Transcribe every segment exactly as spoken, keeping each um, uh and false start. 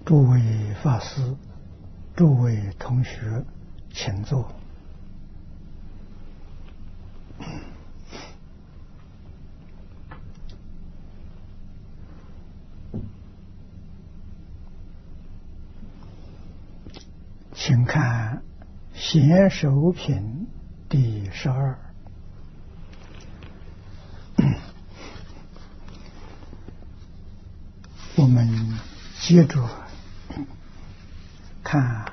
诸位法师，诸位同学，请坐。请看贤首品第十二。我们接着看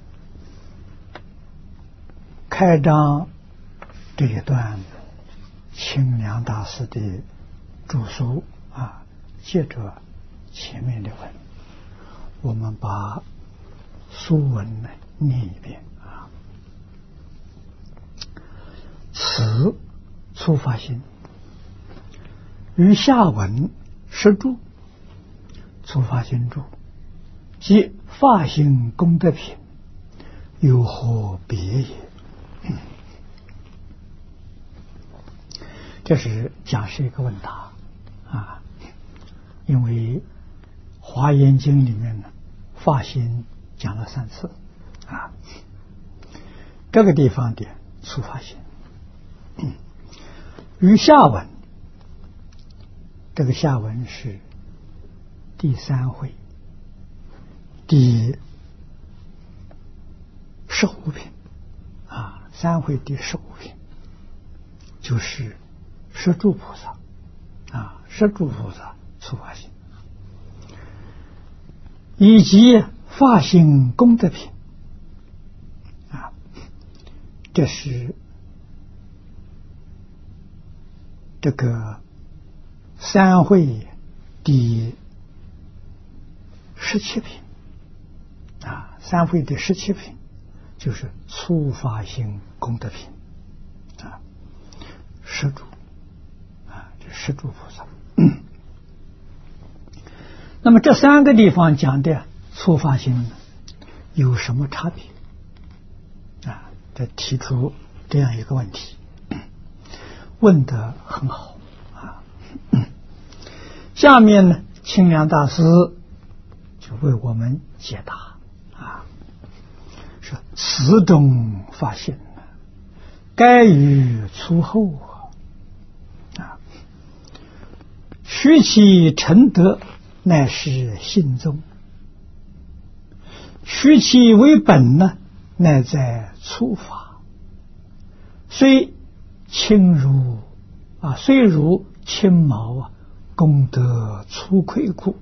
开章这一段清凉大师的著述啊，接着前面的文，我们把书文呢念一遍啊。此初发心，于下文施注。初发心注，即发心功德品，有何别也？嗯、这是讲是一个问答啊，因为《华严经》里面呢，发心讲了三次啊，这个地方的初发心，嗯、于下文，这个下文是第三回第十五品啊，三回第十五品就是摄住菩萨啊，摄住菩萨初发心，以及发心功德品啊，这是这个三回第十七品啊，三回第十七品就是初发心功德品啊，摄住啊，这摄住菩萨。嗯、那么这三个地方讲的初发心呢，有什么差别啊？这提出这样一个问题，问得很好啊。嗯、下面呢，清凉大师就为我们解答啊，说此中发现该于初后啊，须其成德，乃是信宗；须其为本呢，乃在初发。虽轻如啊，虽如轻毛啊，功德初窥故。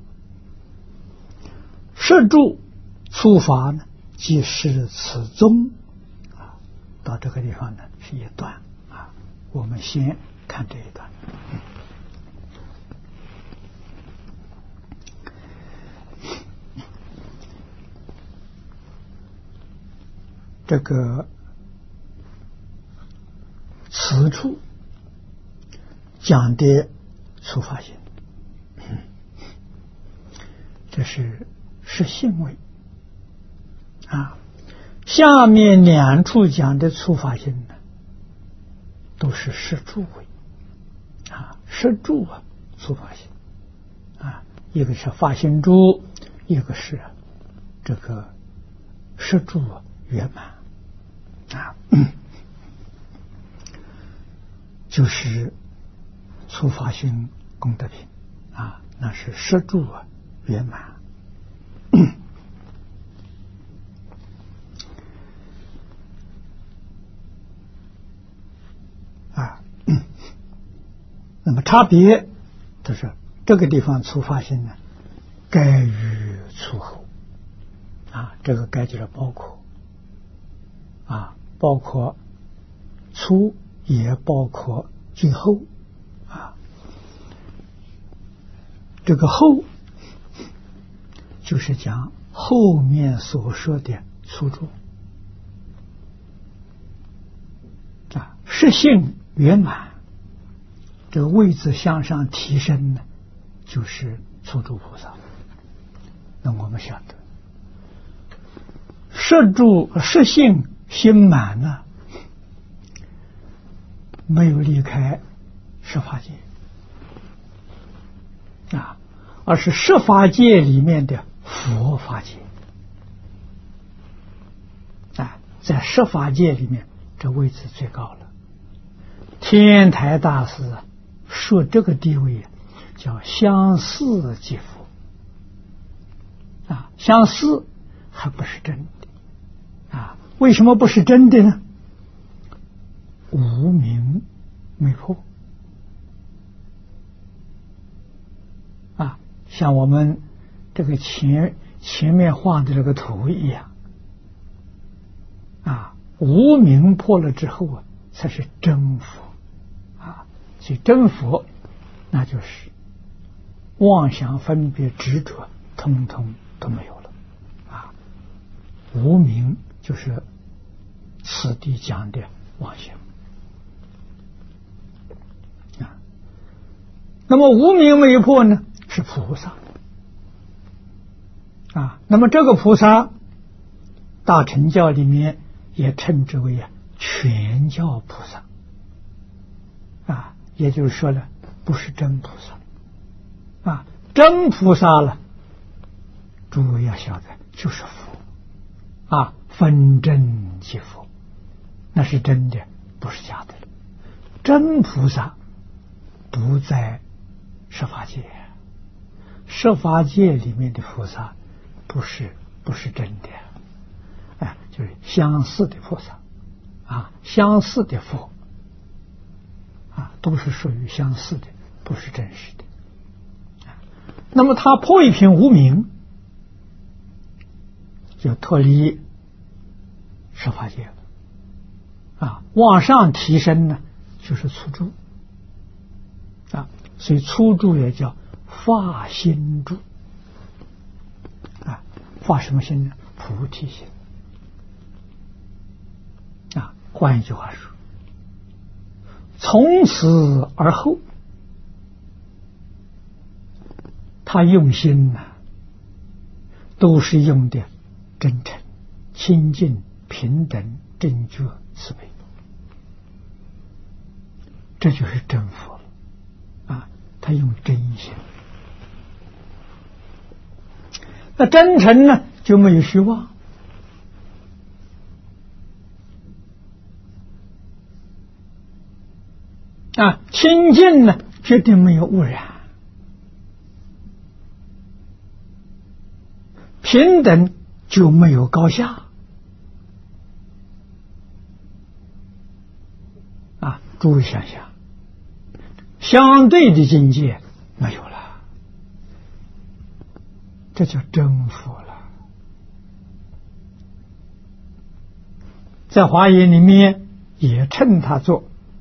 摄住初发呢，即是此宗啊。到这个地方呢是一段啊，我们先看这一段。这个此处讲的初发心，这是是性位啊。下面两处讲的初发心呢，都是摄住位啊，摄住啊，初发心啊，一个是发心住，一个是这个摄住圆满啊，嗯、就是初发心功德品啊，那是摄住圆满。啊，嗯、那么差别就是这个地方初发心呢，该于初后啊，这个该就是包括啊，包括初也包括最后啊，这个后就是讲后面所说的初住啊，实性圆满，这个位置向上提升呢，就是初住菩萨。那我们晓得，摄住实性心满呢，没有离开十法界啊，而是十法界里面的佛法界啊，在十法界里面，这位置最高了。天台大师啊，说这个地位叫相似即佛啊，相似还不是真的啊？为什么不是真的呢？无明没破啊，像我们这个前前面画的这个图一样啊，无明破了之后啊，才是真佛啊。所以真佛那就是妄想分别执着通通都没有了啊。无明就是此地讲的妄想啊。那么无明没有破呢，是菩萨啊。那么这个菩萨，大乘教里面也称之为啊全教菩萨啊，也就是说了，不是真菩萨啊。真菩萨了，诸位要晓得，就是佛啊，分真即佛，那是真的，不是假的。真菩萨不在十法界，十法界里面的菩萨不是不是真的，哎，就是相似的菩萨啊，相似的佛啊，都是属于相似的，不是真实的。那么他破一品无明，就脱离十法界了啊，往上提升呢，就是初住啊，所以初住也叫发心住啊，发什么心呢？菩提心啊。换一句话说，从此而后，他用心呢、啊，都是用的真诚、清净、平等、正觉、慈悲，这就是真佛了啊！他用真心，那真诚呢就没有虚妄啊，清净呢绝对没有污染。平等就没有高下啊！诸位想想，相对的境界没有了，这叫真佛了。在华严里面也称他做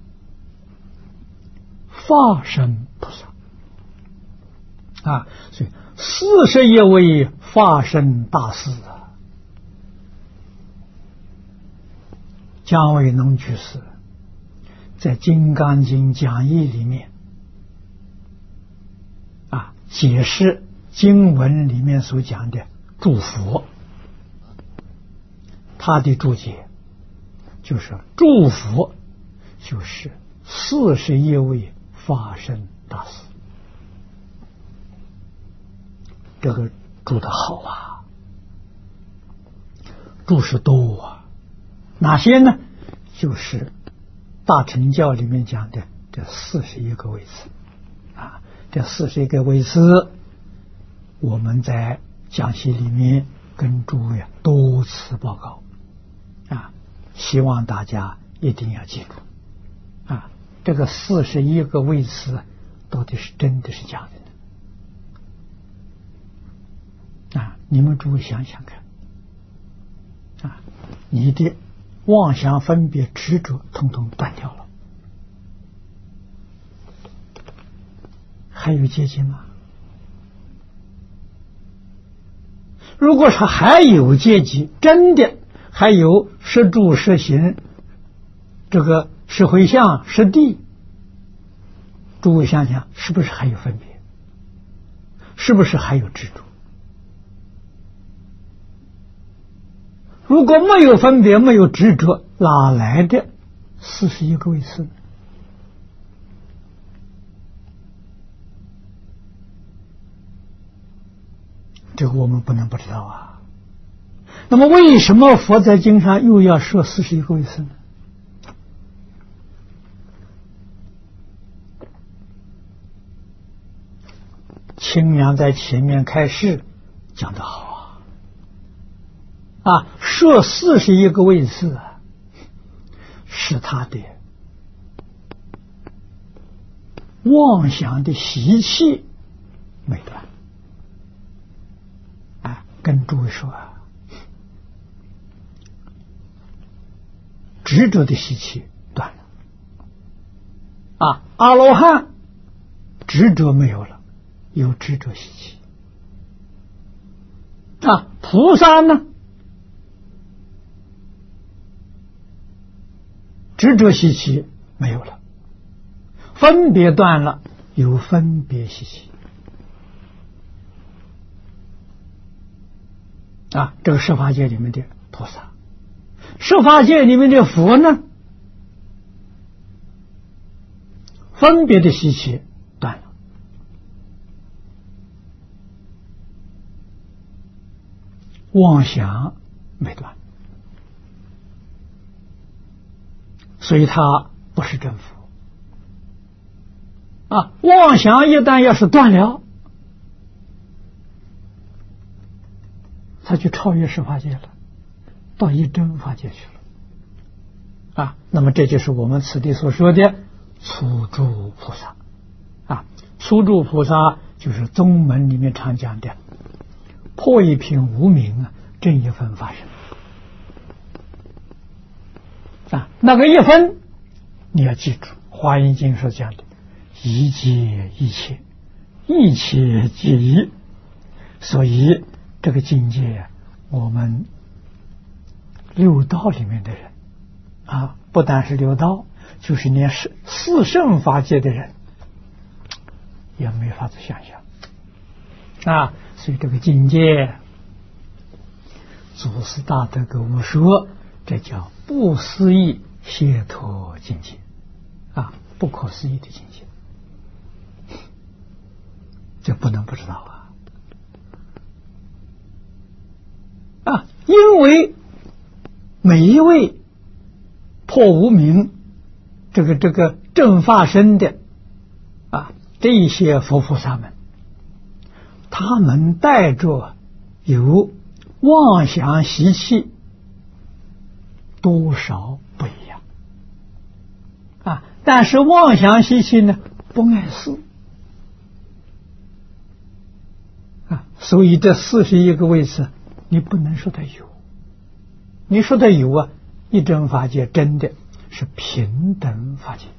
法身菩萨啊，所以四十一位法身大士啊，姜维农居士在《金刚经》讲义里面啊，解释经文里面所讲的诸佛，他的注解就是诸佛就是四十一位法身大士。这个住得好啊，住是多啊，哪些呢？就是大乘教里面讲的这四十一个位次啊，这四十一个位次，我们在讲习里面跟诸位多次报告啊，希望大家一定要记住啊，这个四十一个位次到底是真的是假的？啊，你们诸位想想看，啊，你的妄想分别执着统统断掉了，还有阶级吗？如果说还有阶级，真的还有识住识行，这个识回向识地，诸位想想，是不是还有分别？是不是还有执着？如果没有分别，没有执着，哪来的四十一个位次呢？ 这个我们不能不知道啊。那么为什么佛在经上又要说四十一个位次呢？清凉在前面开示讲得好啊，啊，说四十一个位次啊，是他的妄想的习气没断啊，跟诸位说啊，执着的习气断了啊，阿罗汉执着没有了，有执着习气啊，菩萨呢，执着习气没有了，分别断了，有分别习气啊。这个十法界里面的菩萨，十法界里面的佛呢，分别的习气断了，妄想没断，所以他不是真佛啊。妄想一旦要是断了，他就超越十法界了，到一真法界去了啊。那么这就是我们此地所说的初住菩萨啊。初住菩萨就是宗门里面常讲的破一品无明啊，正一分法身啊。那个一分你要记住，华严经所讲的一切一切，一切皆一。所以这个境界，我们六道里面的人啊，不单是六道，就是连四四圣法界的人也没法子想象啊。所以这个境界，祖师大德跟我们说，这叫不思议解脱境界啊，不可思议的境界，这不能不知道啊啊！因为每一位破无明这个这个正法身的啊，这些佛菩萨们，他们带着有妄想习气，多少不一样啊。但是妄想习气呢，不碍事啊，所以这四十一个位次，你不能说它有，你说它有啊，一真法界真的是平等法界。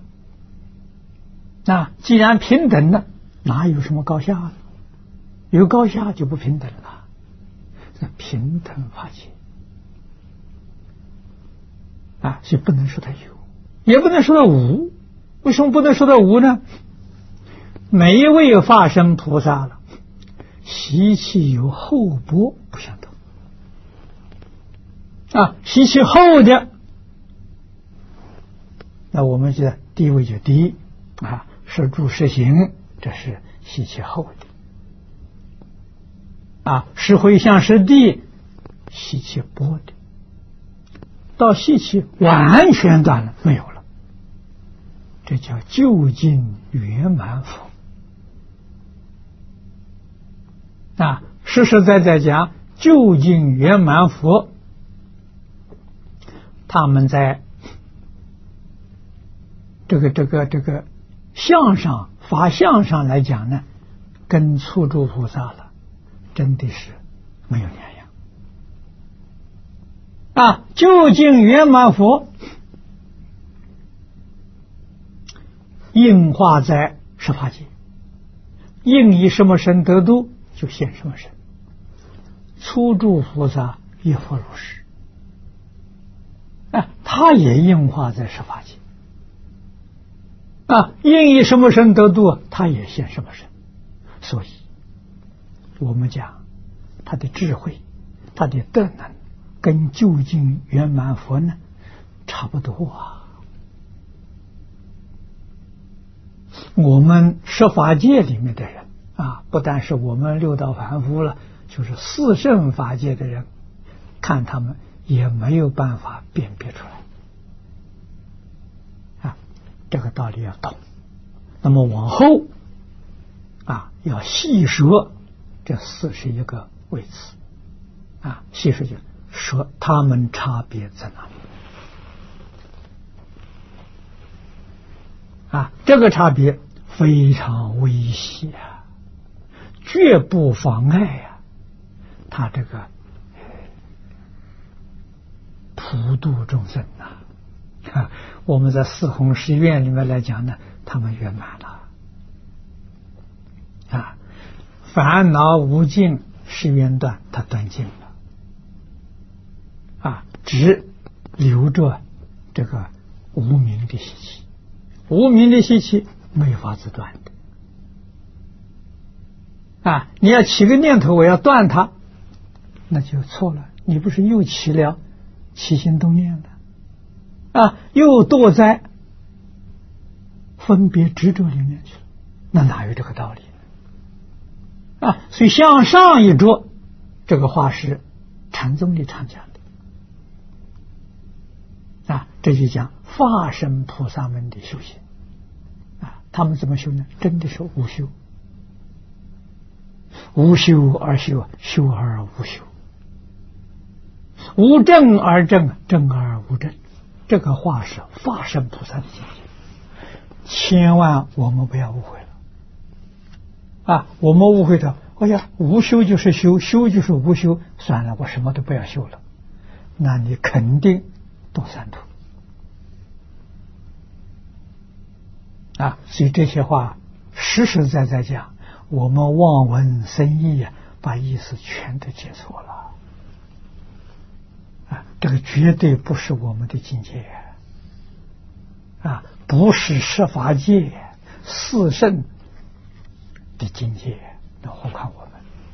那既然平等呢，哪有什么高下呢？有高下就不平等了，这平等法界啊，所以不能说它有，也不能说它无。为什么不能说它无呢？每一位法身菩萨了，习气有厚薄不相同啊，习气厚的，那我们觉得地位就低啊，摄住摄行，这是习气厚的啊，是回向是地，习气薄的，到习气完全断了，没有了，这叫究竟圆满佛啊。实实在在讲，究竟圆满佛，他们在这个这个这个相上法相上来讲呢，跟初住菩萨了真的是没有两样啊。究竟圆满佛应化在十法界，应以什么身得度就现什么身。初住菩萨也复如是啊，他也应化在十法界啊，应以什么身得度，他也现什么身。所以我们讲他的智慧，他的德能跟究竟圆满佛呢差不多啊。我们十法界里面的人啊， 啊，不但是我们六道凡夫了，就是四圣法界的人，看他们也没有办法辨别出来啊。这个道理要懂。那么往后啊，要细说这四十一个位次啊，细说就说他们差别在哪里啊？这个差别非常微细啊，绝不妨碍呀、啊、他这个普度众生呐、啊。我们在四弘誓愿里面来讲呢，他们圆满了啊，烦恼无尽誓愿断，他断尽了啊，只留着这个无明的习气，无明的习气没法子断的啊！你要起个念头，我要断它，那就错了。你不是又起了起心动念了啊？又堕在分别执着里面去了，那哪有这个道理啊？所以向上一着，这个话是禅宗里常讲的啊，这就讲法身菩萨们的修行啊，他们怎么修呢？真的是无修，无修而修，修而无修，无正而正，正而无正。这个话是法身菩萨的境界，千万我们不要误会了啊！我们误会的，哎呀，无修就是修，修就是无修，算了，我什么都不要修了，那你肯定堕三途啊！所以这些话实实在在讲，我们望文生义啊，把意思全都解错了啊！这个绝对不是我们的境界啊，不是十法界四圣的境界，那何况我们？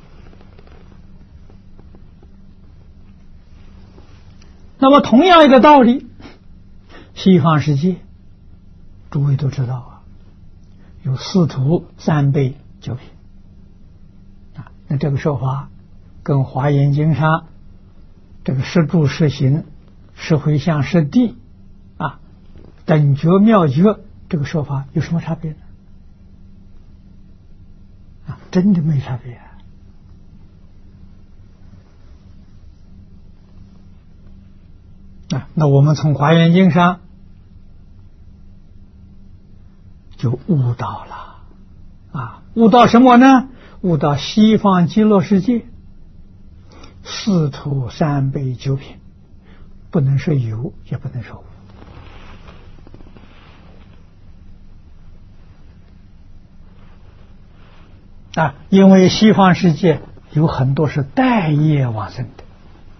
那么同样一个道理，西方世界诸位都知道啊，有四徒三辈九品啊，那这个说法跟华严经上这个十住十行十回向十地啊等觉妙觉这个说法有什么差别呢？啊，真的没差别啊！啊，那我们从华严经上就悟到了啊，悟到什么呢？悟到西方极乐世界四徒三辈九品，不能说有，也不能说无啊，因为西方世界有很多是带业往生的。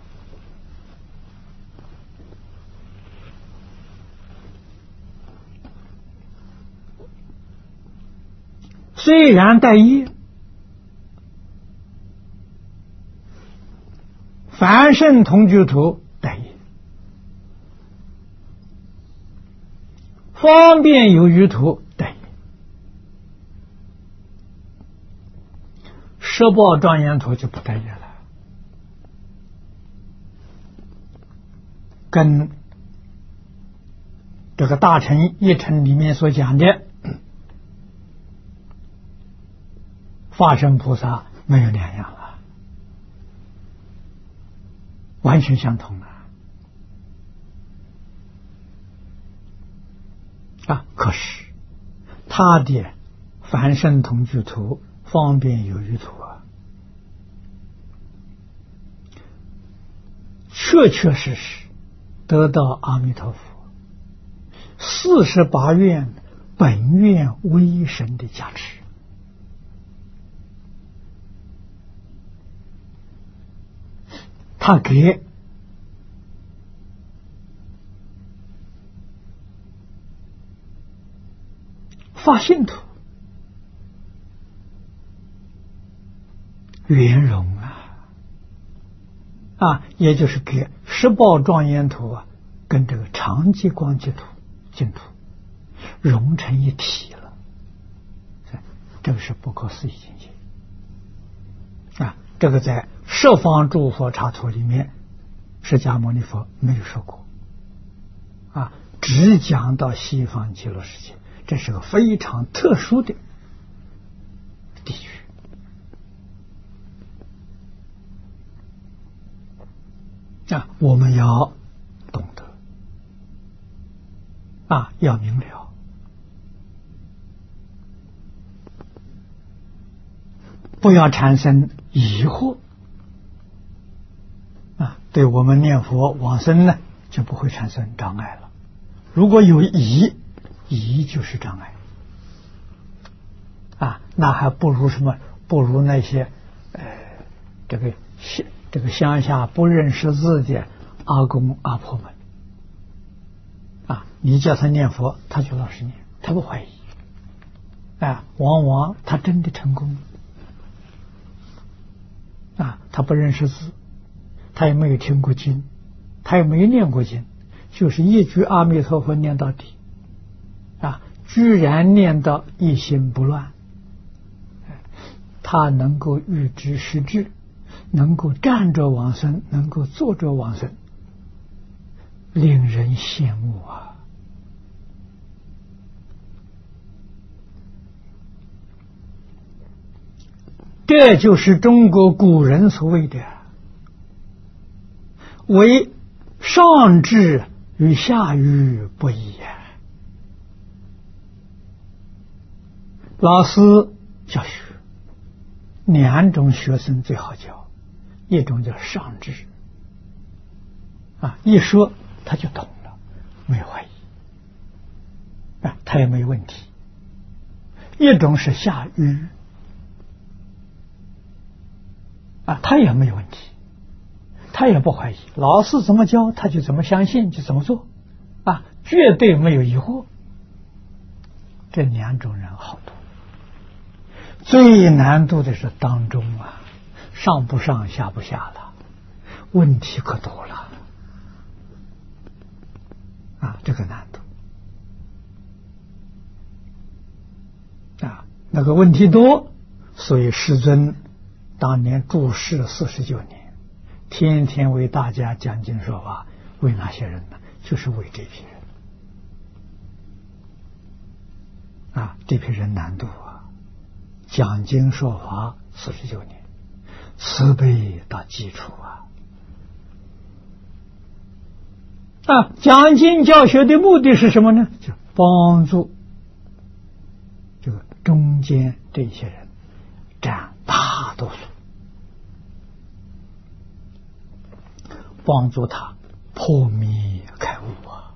虽然带业，凡圣同居土带业，方便有余土带业，十报庄严土就不带业了。跟这个大乘一乘里面所讲的法身菩萨没有两样了，完全相同了啊！可是他的凡圣同居土、方便有余土啊，确确实实得到阿弥陀佛四十八愿本愿威神的加持。他给发信土圆融啊啊，也就是给十报庄严土啊，跟这个长寂光寂土净土融成一体了，这个是不可思议境界。 这个在十方诸佛刹土里面，释迦牟尼佛没有说过啊，只讲到西方极乐世界，这是个非常特殊的地区啊，我们要懂得啊，要明了，不要产生疑惑啊，对我们念佛往生呢就不会产生障碍了。如果有疑，疑就是障碍啊，那还不如什么？不如那些呃，这个这个乡下不认识字的阿公阿婆们啊，你叫他念佛，他就老实念，他不怀疑啊，往往他真的成功啊，他不认识字，他也没有听过经，他也没念过经，就是一句阿弥陀佛念到底啊，居然念到一心不乱，他能够预知实质，能够站着往生，能够坐着往生，令人羡慕啊！这就是中国古人所谓的为上智与下愚不一啊。老师教学两种学生最好教，一种叫上智啊，一说他就懂了，没有怀疑啊，他也没有问题；一种是下愚啊，他也没有问题，他也不怀疑，老师怎么教他就怎么相信，就怎么做啊，绝对没有疑惑。这两种人好多，最难度的是当中啊，上不上下不下了，问题可多了啊，这个难度啊，那个问题多，所以世尊当年住世四十九年，天天为大家讲经说法，为哪些人呢？就是为这批人啊，这批人难度啊，讲经说法四十九年，慈悲到基础啊！啊，讲经教学的目的是什么呢？就帮助这个中间这些人占大多数，帮助他破迷开悟啊！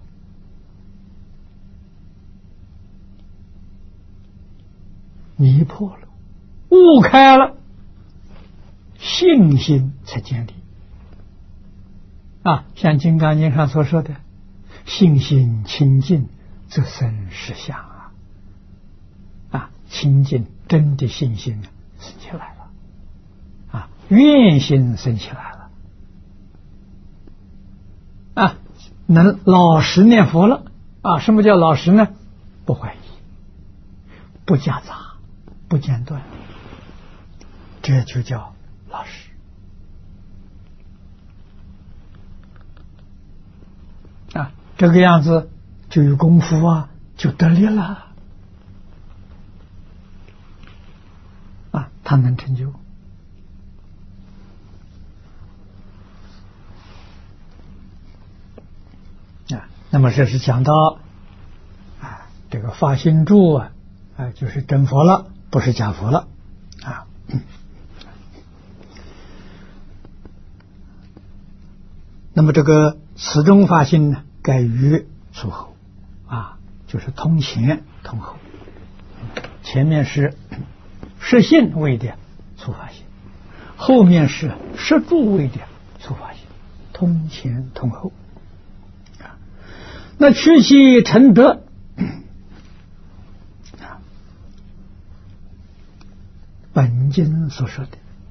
迷破了，悟开了，信心才建立啊！像《金刚经》上所说的，信心清净，则生实相啊！啊，清净真的信心呢，生起来了啊，愿心生起来了啊，能老实念佛了啊！什么叫老实呢？不怀疑，不夹杂，不间断，这就叫老实啊！这个样子就有功夫啊，就得力了啊！他能成就啊。那么这是讲到啊，这个发心住啊，啊，就是真佛了，不是假佛了啊。那么这个此中发心呢，改于出后啊，就是通前通后。前面是摄信位的出发心，后面是摄住位的出发心，通前通后啊。那趋其成德啊，本经所说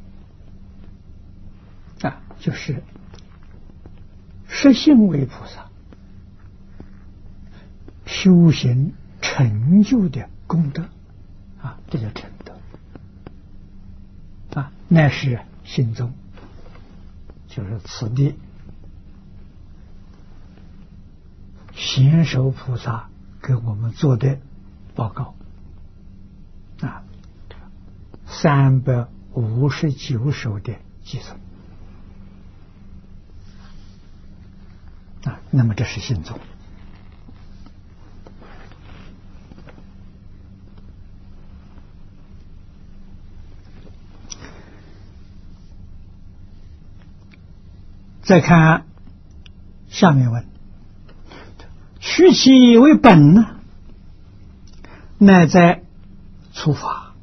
的啊，就是摄信为菩萨修行成就的功德啊，这叫成德啊，那是信宗，就是此地贤首菩萨给我们做的报告啊，三百五十九首的偈颂啊，那么这是信宗。再看下面问：取其为本呢，乃在初法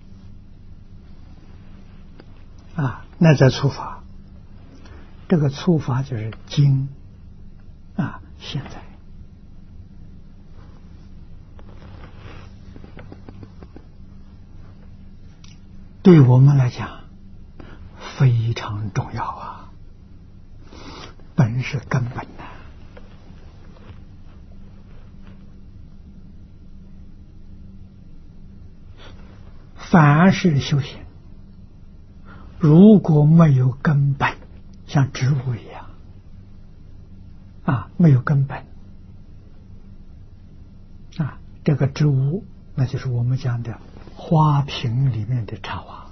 啊，乃在初法。这个初法就是今啊，现在对我们来讲非常重要啊。本是根本的，凡是修行，如果没有根本，像植物一样啊，没有根本啊，这个植物那就是我们讲的花瓶里面的茶花。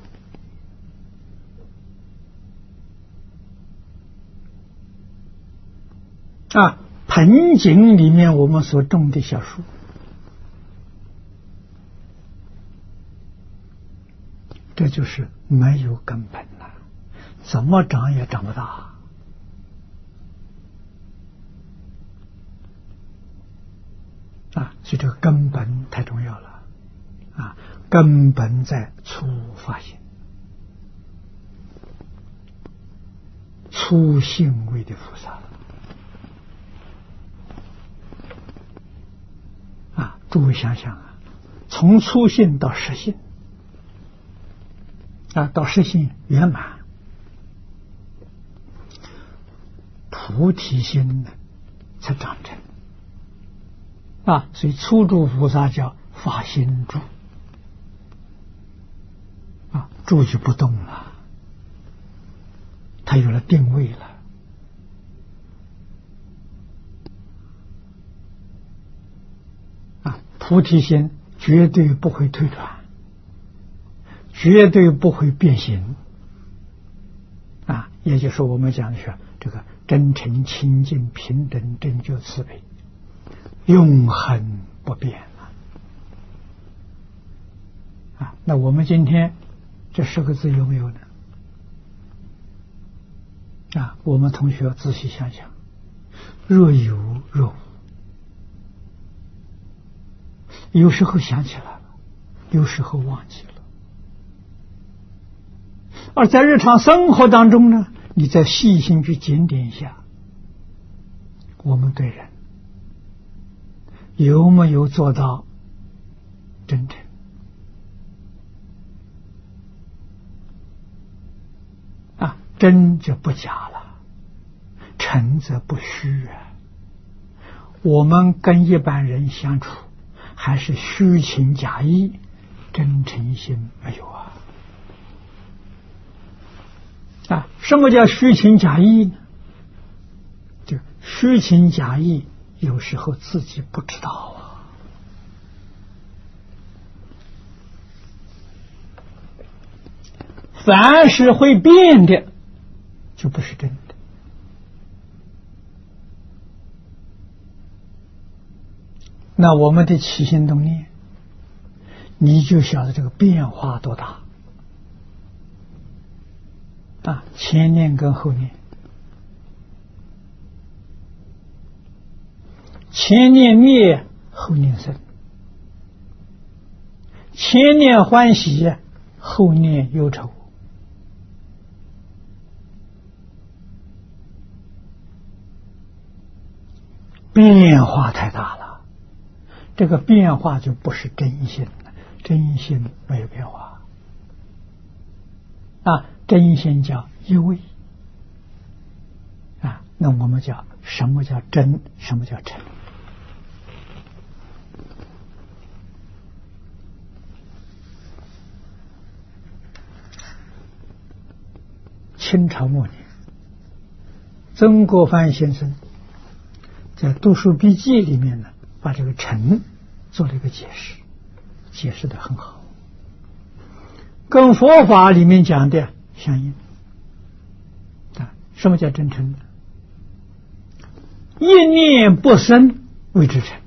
啊，盆景里面我们所种的小树，这就是没有根本了，怎么长也长不大啊！所以这个根本太重要了啊！根本在初发心、初性位的菩萨。诸位想想啊，从初性到实性啊，到实性圆满，菩提心呢才长成啊。所以初住菩萨叫发心住啊，住就不动了，他有了定位了。菩提心绝对不会退转，绝对不会变形啊！也就是我们讲的是这个真诚、清净、平等、正觉、慈悲，永恒不变啊！那我们今天这十个字有没有呢？啊，我们同学仔细想想，若有若无。有时候想起来了，有时候忘记了。而在日常生活当中呢，你再细心去检点一下，我们对人有没有做到真诚啊？真就不假了，诚则不虚啊。我们跟一般人相处，还是虚情假意，真诚心没有啊！啊，什么叫虚情假意呢？就虚情假意，有时候自己不知道啊。凡是会变的，就不是真的。那我们的起心动念，你就晓得这个变化多大啊！前念跟后念，前念灭，后念生；前念欢喜，后念忧愁。变化太大了。这个变化就不是真心了，真心没有变化啊，真心叫一味啊。那我们叫什么叫真，什么叫诚？ 清朝末年，曾国藩先生在《读书笔记》里面呢，把这个诚做了一个解释，解释的很好，跟佛法里面讲的相应。啊，什么叫真诚呢？一念不生谓之诚。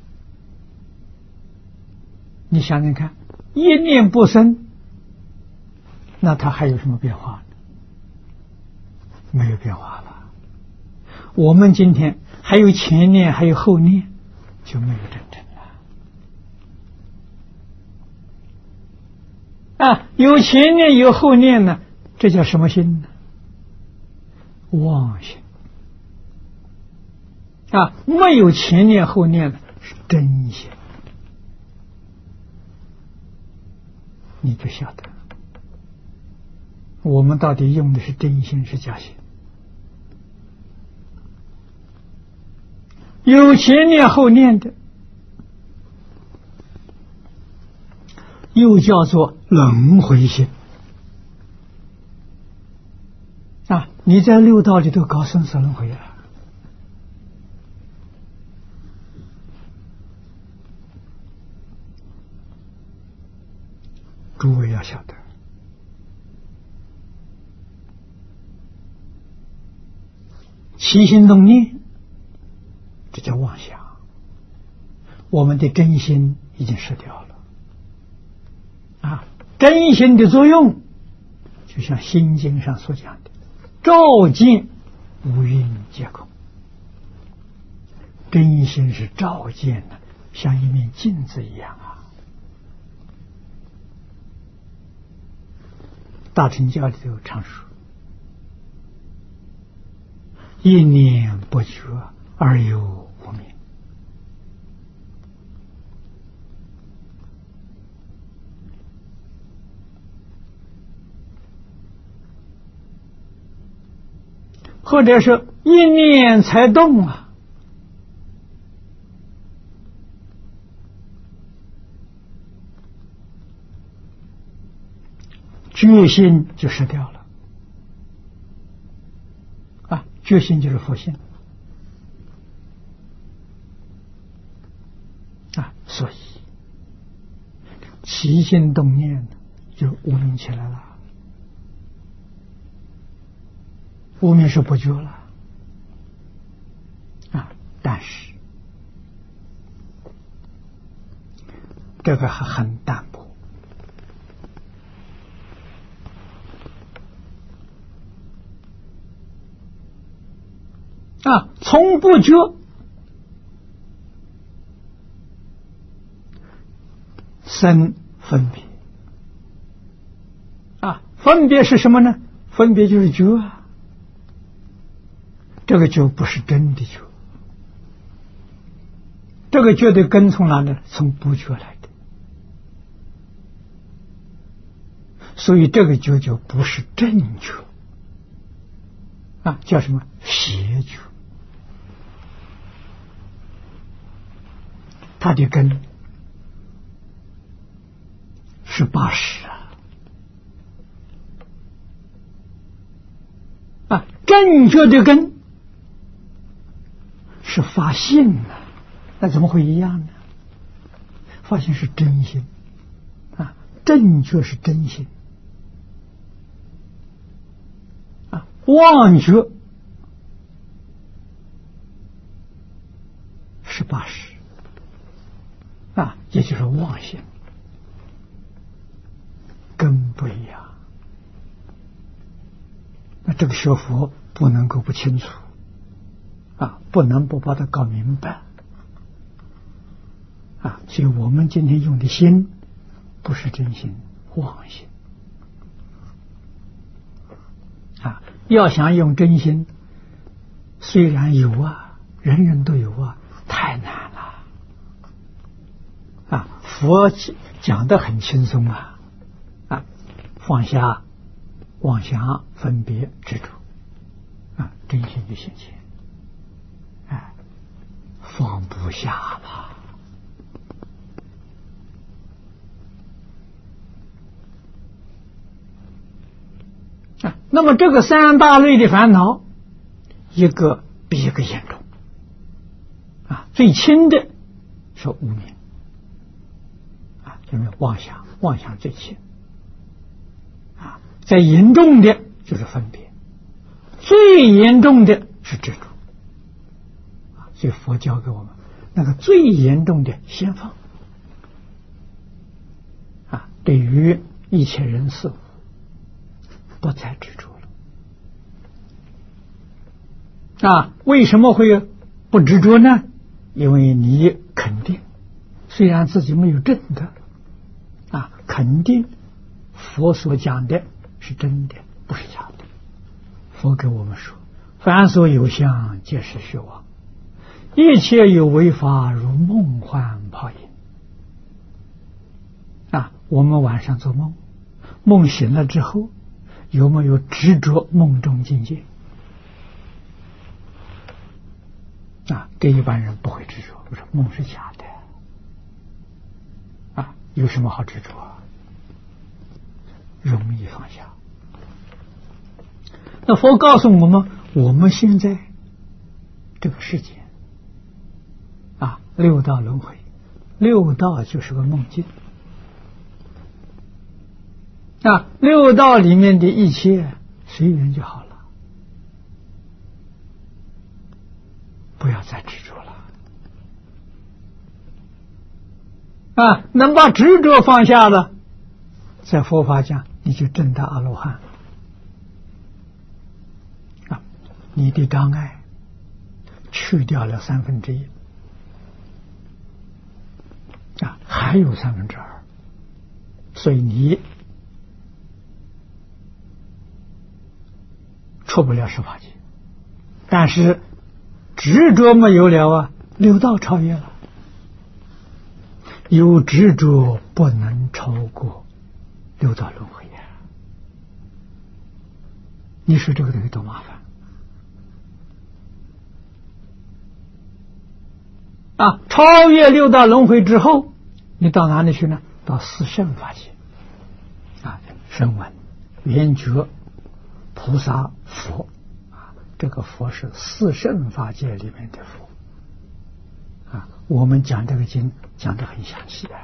你想想看，一念不生，那它还有什么变化呢？没有变化了。我们今天还有前念，还有后念，就没有真诚了。啊，有前念有后念呢，这叫什么心呢？妄心。啊，没有前念后念的是真心。你就晓得，我们到底用的是真心是假心？有前念后念的，又叫做轮回心。啊，你在六道里头搞生死轮回啊！诸位要晓得，起心动念，这叫妄想。我们的真心已经失掉了。啊，真心的作用，就像《心经》上所讲的，照见五蕴皆空。真心是照见的，像一面镜子一样啊。大乘教里头常说，一念不觉而有无明。或者是一念才动啊，决心就失掉了啊！决心就是佛性啊，所以起心动念就无明起来了，无明是不觉了啊，但是这个还很淡薄。啊，从不觉生分别啊，分别是什么呢？分别就是觉啊，这个觉不是真的觉，这个觉的根从哪呢？从不觉来的，所以这个觉就不是正觉啊，叫什么邪觉。它的根是八识啊，啊，正觉的根是发性啊，那怎么会一样呢？发性是真心啊，正觉是真心啊，妄觉是八识。啊，也就是妄心，根不一样。那这个学佛不能够不清楚啊，不能不把它搞明白啊。所以我们今天用的心不是真心，妄心啊。要想用真心，虽然有啊，人人都有啊，太难了。啊，佛讲得很轻松啊，啊，放下妄想、分别、执着，啊，真心就现前，哎，放不下了。 啊，那么这个三大类的烦恼，一个比一个严重。啊，最轻的是无明，啊，有没有妄想？妄想最轻。啊，再严重的就是分别，最严重的是执着。啊，所以佛教给我们那个最严重的先放。啊，对于一切人事物不再执着了。啊，为什么会不执着呢？因为你肯定，虽然自己没有证的，啊，肯定佛所讲的是真的，不是假的。佛给我们说，凡所有相，皆是虚妄，一切有为法，如梦幻泡影。啊，我们晚上做梦，梦醒了之后，有没有执着梦中境界？啊，对一般人不会执着。我说梦是假的，啊，有什么好执着啊？容易放下。那佛告诉我们，我们现在这个世界，啊，六道轮回，六道就是个梦境。啊，六道里面的一切随缘就好了。不要再执着了。啊，能把执着放下了，在佛法讲，你就证得阿罗汉。啊，你的障碍去掉了三分之一，啊，还有三分之二，所以你出不了十法界，但是执着没有了啊，六道超越了。有执着不能超过六道轮回呀！你说这个东西多麻烦啊！超越六道轮回之后，你到哪里去呢？到四圣法界啊，声闻、缘觉、菩萨、佛啊，这个佛是四圣法界里面的佛。啊，我们讲这个经讲得很详细的。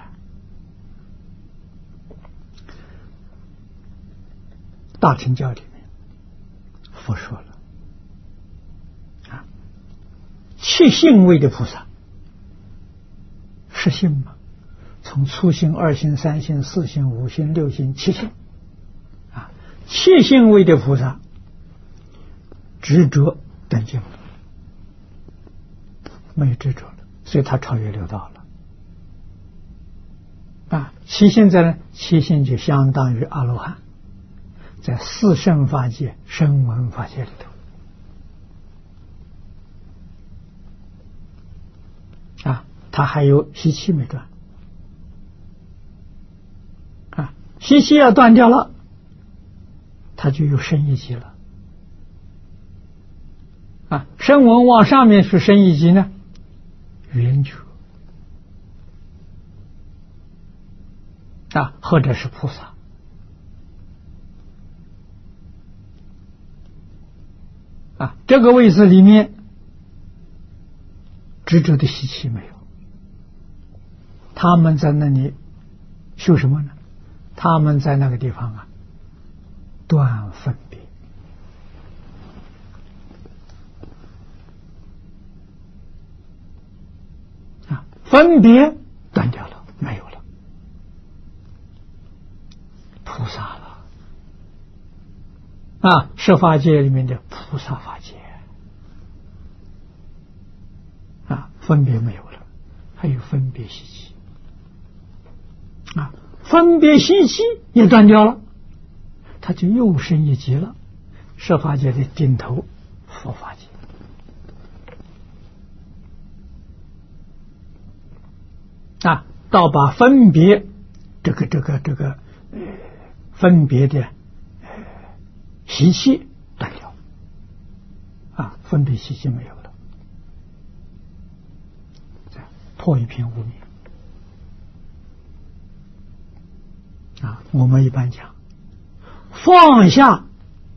大乘教里面，佛说了，啊，七性位的菩萨，是性吗？从初性、二性、三性、四性、五性、六性、七性，啊，七性位的菩萨，执着等境，没有执着了。所以他超越六道了啊！七性在呢？七性就相当于阿罗汉，在四圣法界、声闻法界里头啊，他还有习气没断啊，习气要断掉了，他就有升一级了啊！声闻往上面去升一级呢？缘觉啊，或者是菩萨啊，这个位置里面执着的习气没有，他们在那里修什么呢？他们在那个地方啊，断分别。分别断掉了，没有了，菩萨了啊！十法界里面的菩萨法界啊，分别没有了，还有分别习气啊，分别习气也断掉了，他就又升一级了，十法界的顶头佛法界。啊，到把分别这个这个这个呃分别的呃习气断掉啊，分别习气没有了，破一片污名啊。我们一般讲放下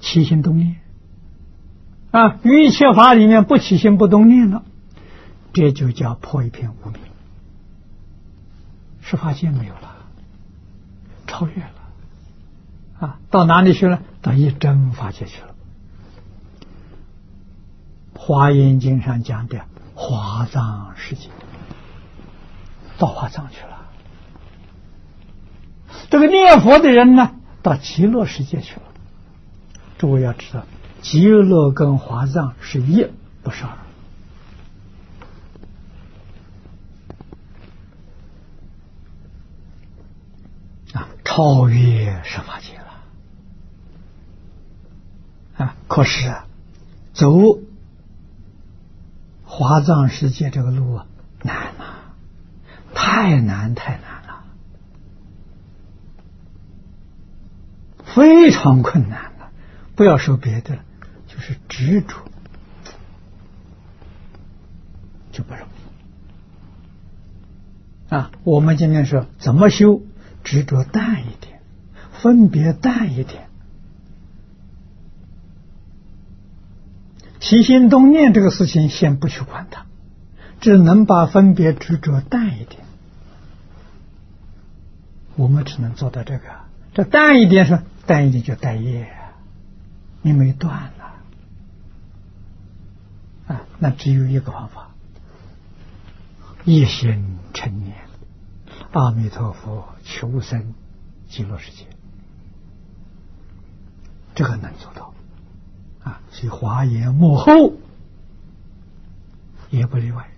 起心动念啊，一切法里面不起心不动念了，这就叫破一片无明，十法界没有了，超越了啊，到哪里去了？到一真法界去了。华严经上讲的华藏世界，到华藏去了。这个念佛的人呢，到极乐世界去了。诸位要知道，极乐跟华藏是一，不是二啊，超越十法界了啊。可是啊，走华藏世界这个路啊，难啊，太难太难了，非常困难了。不要说别的了，就是执着就不容易啊。我们今天说怎么修，执着淡一点，分别淡一点，起心动念这个事情先不去管它，只能把分别执着淡一点。我们只能做到这个。这淡一点说，淡一点就带业，你没断了啊，那只有一个方法，一心成念，阿弥陀佛求生极乐世界，这个能做到啊。所以华严幕后也不例外，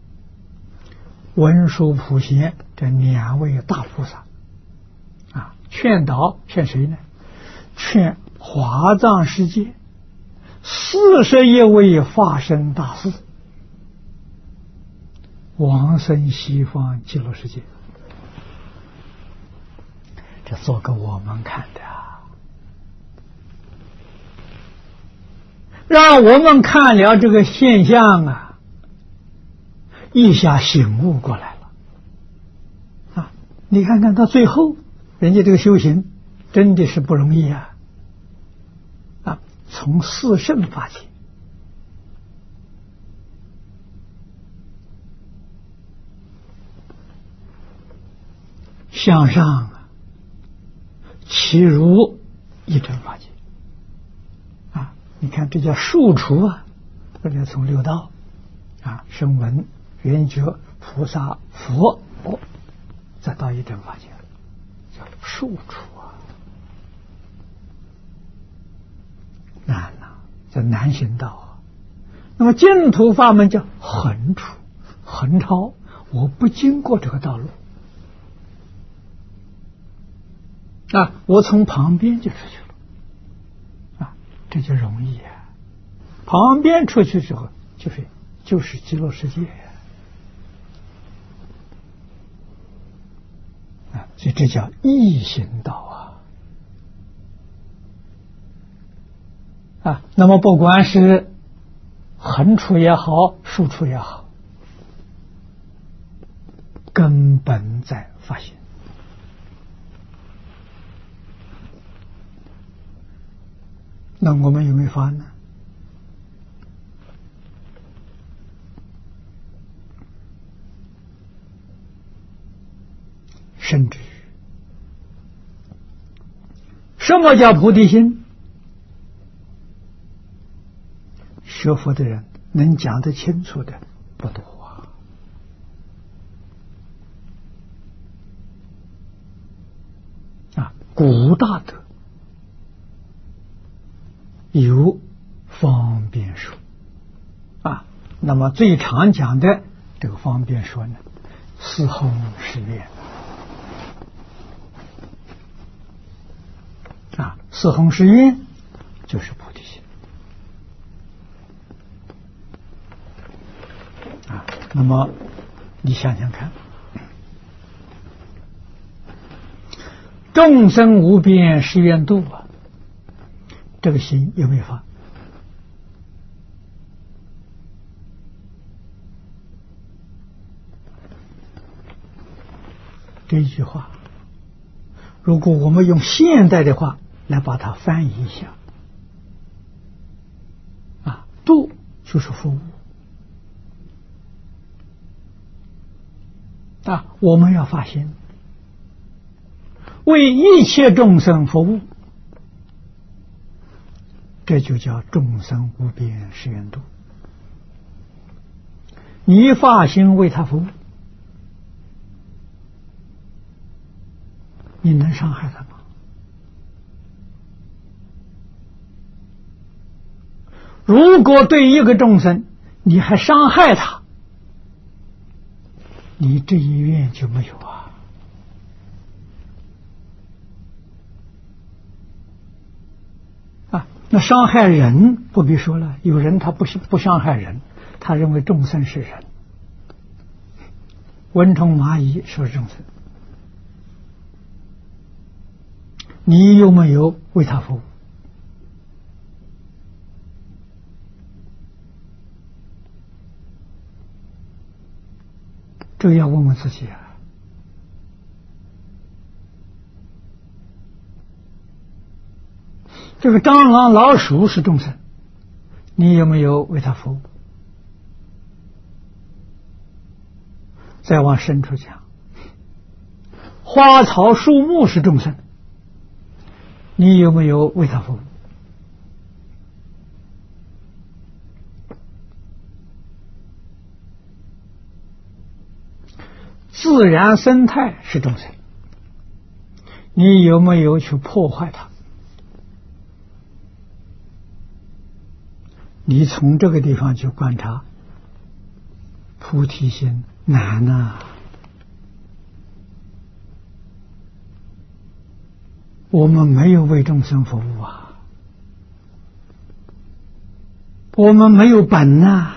文殊普贤这两位大菩萨啊，劝导劝谁呢？劝华藏世界四十一位法身大士往生西方极乐世界，这做给我们看的啊，让我们看了这个现象啊，一下醒悟过来了啊！你看看到最后，人家这个修行真的是不容易啊！啊，从四圣发起，向上其如一真法界啊！你看这叫数除啊，这叫从六道啊，声闻、缘觉、菩萨、佛，哦，再到一真法界，叫数除啊，难呐、啊，这难行道啊。那么净土法门叫横除、横超，我不经过这个道路啊，我从旁边就出去了啊，这就容易啊。旁边出去之后，就是就是极乐世界啊，所以这叫易行道啊啊。那么不管是横除也好，竖除也好，根本在发现。那我们有没有发呢？甚至什么叫菩提心？学佛的人能讲得清楚的不多啊！啊，古大德有方便说啊，那么最常讲的这个方便说呢，四弘誓愿啊，四弘誓愿就是菩提心啊。那么你想想看，众生无边誓愿度啊，这个心有没有发？这一句话，如果我们用现代的话来把它翻译一下， 度就是服务啊！我们要发心，为一切众生服务，这就叫众生无边誓愿度。你发心为他服务，你能伤害他吗？如果对一个众生你还伤害他，你这一愿就没有啊！啊，那伤害人不必说了，有人他不不伤害人，他认为众生是人，蚊虫蚂蚁是众生，你有没有为他服务？这个要问问自己啊！这个蟑螂、老鼠是众生，你有没有为他服务？再往深处讲，花草树木是众生，你有没有为他服务？自然生态是众生，你有没有去破坏它？你从这个地方去观察，菩提心难啊！我们没有为众生服务啊，我们没有本呐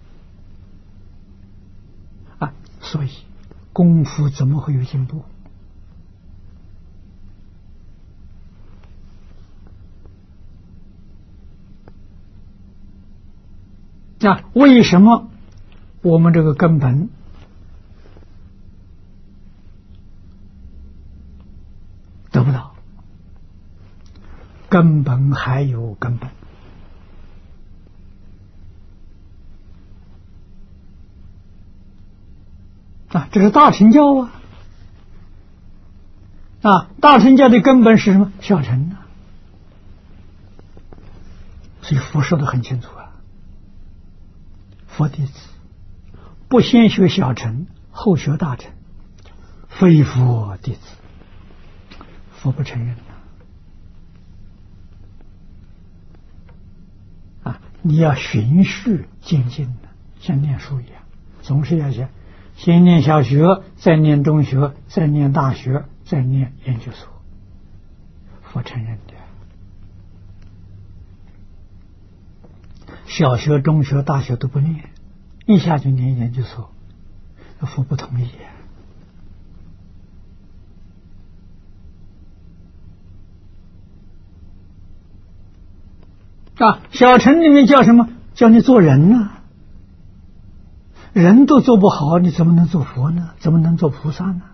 啊, 啊，所以功夫怎么会有进步？那、啊、为什么我们这个根本得不到？根本还有根本。啊，这是大乘教啊！啊，大乘教的根本是什么？小乘啊！所以佛说的很清楚啊，佛弟子不先学小乘，后学大乘，非佛弟子，佛不承认的啊！你要循序渐进的，像念书一样，总是要学。先念小学，再念中学，再念大学，再念研究所，佛承认的。小学、中学、大学都不念，一下就念研究所，佛不同意啊！小乘里面叫什么？叫你做人呢、啊？人都做不好，你怎么能做佛呢？怎么能做菩萨呢？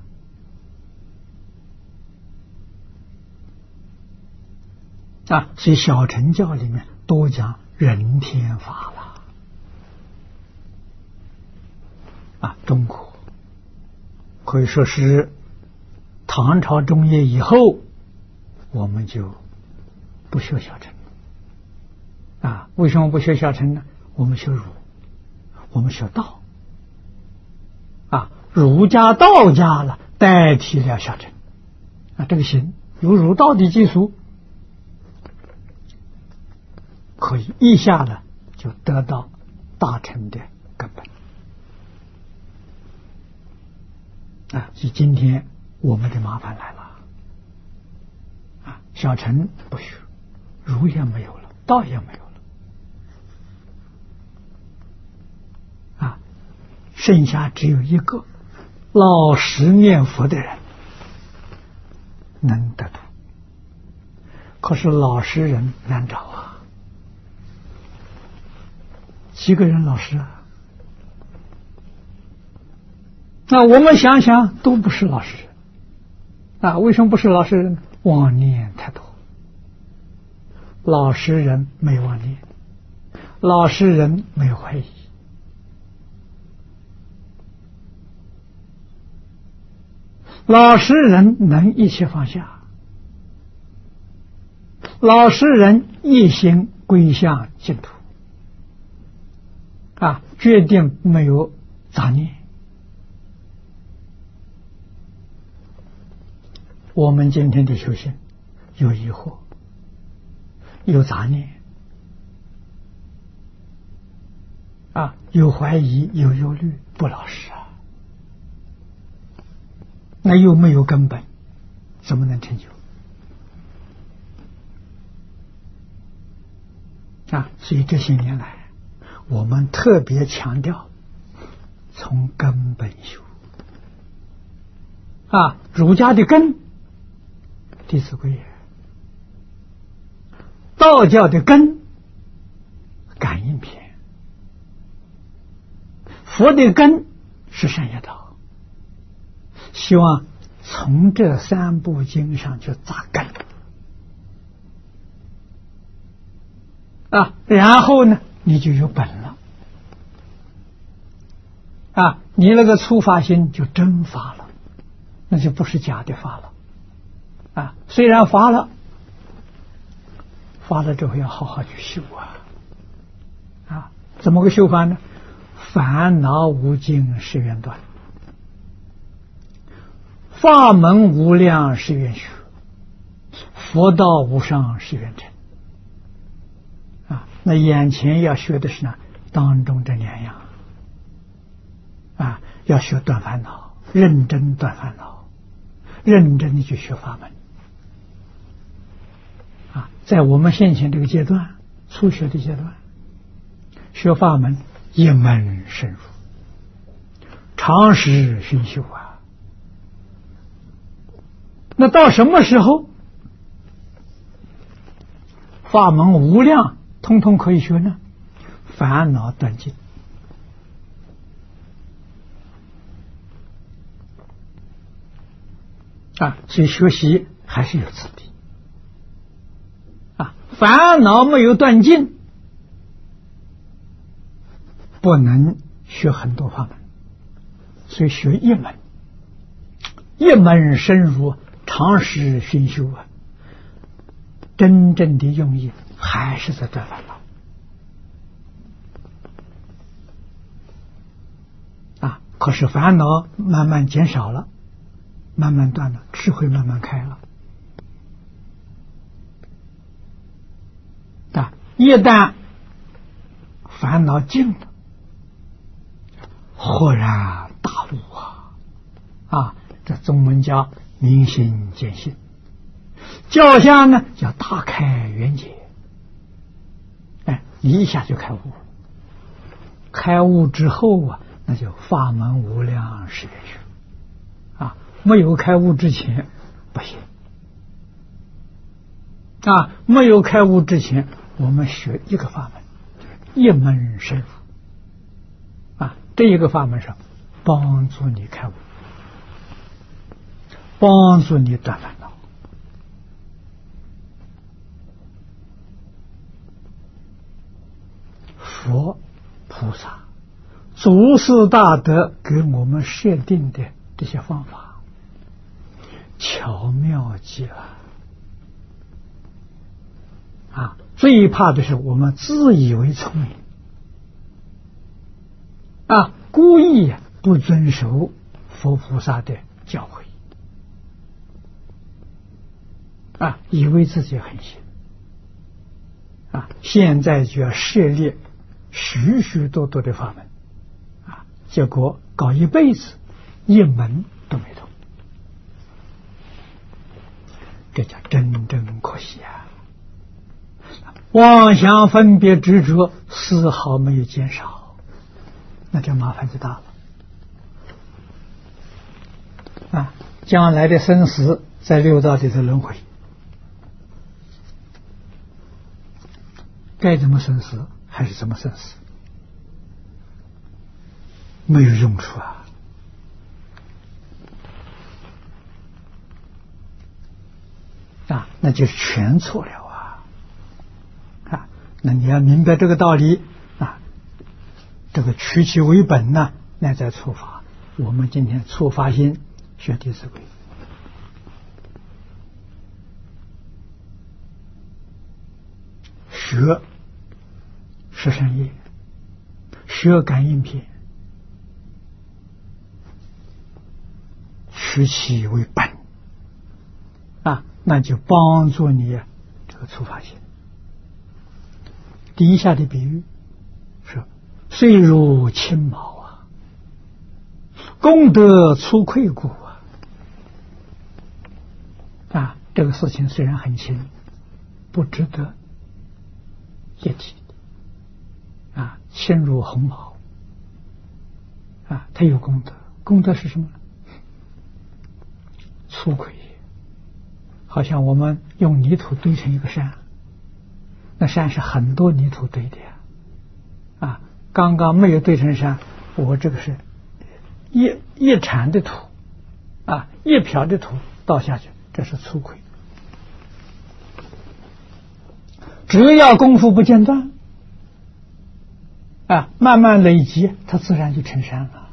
啊，所以小乘教里面多讲人天法了。啊，中国可以说是唐朝中叶以后，我们就不学小乘。啊，为什么不学小乘呢？我们学儒，我们学道。啊，儒家、道家了，代替了小乘。啊，这个行有儒道的基础，可以一下呢就得到大乘的根本。啊，所以今天我们的麻烦来了。啊，小乘不学，儒也没有了，道也没有了。剩下只有一个老实念佛的人能得度，可是老实人难找啊！几个人老实啊？那我们想想，都不是老实人啊！为什么不是老实人？妄念太多。老实人没妄念， 老实人没有怀疑，老实人能一切放下，老实人一心归向净土啊，决定没有杂念。我们今天的修行有疑惑，有杂念啊，有怀疑，有忧虑，不老实啊，那又没有根本，怎么能成就啊？所以这些年来，我们特别强调从根本修啊，儒家的根《弟子规》，道教的根《感应篇》，佛的根是善业道。希望从这三部经上去扎根啊，然后呢，你就有本了啊，你那个初发心就真发了，那就不是假的发了啊。虽然发了，发了之后要好好去修啊啊，怎么个修法呢？烦恼无尽誓愿断，法门无量誓愿学，佛道无上誓愿成啊。那眼前要学的是呢，当中这两样啊，要学断烦恼，认真断烦恼，认真的去学法门啊。在我们现前这个阶段，初学的阶段，学法门一门深入，长时熏修啊。那到什么时候法门无量通通可以学呢？烦恼断尽啊，所以学习还是有次第啊。烦恼没有断尽，不能学很多法门，所以学一门，一门深入，长时熏修啊。真正的用意还是在断烦恼啊。可是烦恼慢慢减少了，慢慢断了，智慧慢慢开了啊。一旦烦恼尽了，豁然大悟啊！啊，这宗门叫明心见性，教下呢叫大开圆解。哎，你一下就开悟了。开悟之后啊，那就法门无量誓愿学啊。没有开悟之前不行啊，没有开悟之前，我们学一个法门，一门深入啊。这一个法门上帮助你开悟，帮助你断烦恼。佛菩萨祖师大德给我们设定的这些方法巧妙极了啊！最怕的是我们自以为聪明啊，故意不遵守佛菩萨的教诲啊，以为自己很行啊。现在就要设立许许多多的法门啊，结果搞一辈子一门都没通，这叫真正可惜啊！妄想分别执着丝毫没有减少，那这麻烦就大了啊！将来的生死在六道里的轮回，该怎么生死还是怎么生死，没有用处啊！啊，那就是全错了啊！啊， 那你要明白这个道理啊，这个取其为本呢，乃在初发。我们今天初发心学《弟子规》，学十善业，学感应篇，取其为本啊，那就帮助你这个初发心。第一下的比喻是岁如青毛啊，功德粗粿故啊。啊，这个事情虽然很轻，不值得一提啊，轻如鸿毛啊，它有功德，功德是什么？粗粿，好像我们用泥土堆成一个山，那山是很多泥土堆的呀，啊，刚刚没有堆成山，我这个是一一铲的土啊，一瓢的土倒下去，这是粗粿。只要功夫不间断啊，慢慢累积，它自然就成山了。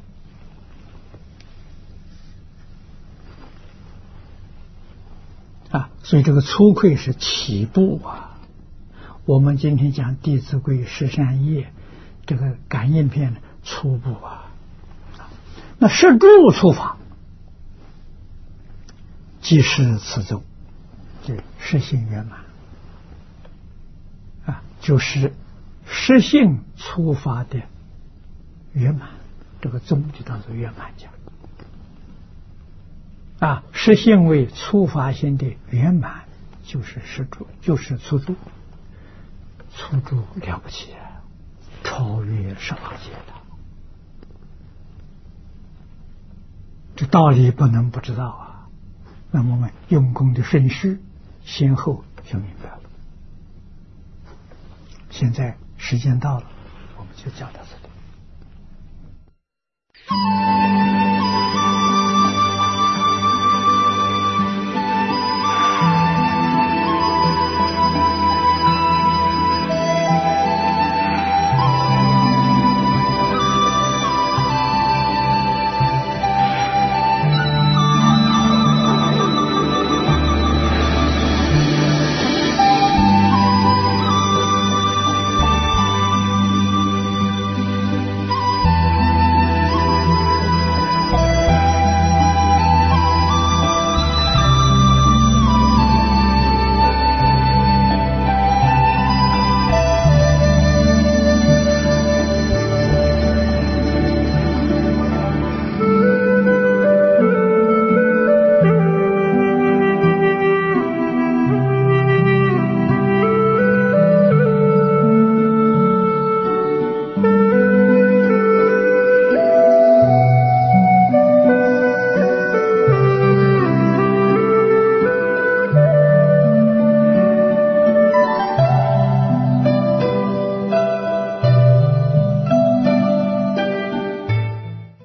啊，所以这个粗粿是起步啊。我们今天讲《弟子规》十善业，这个感应篇初步啊。那十住初发，即是此中，就实性圆满啊，就是实性初发的圆满，这个宗就当做圆满讲啊。实性为初发心的圆满，就是实住，就是初住。初住了不起啊，超越十法界的，这道理不能不知道啊。那么我们用功的顺序先后就明白了。现在时间到了，我们就讲到这里。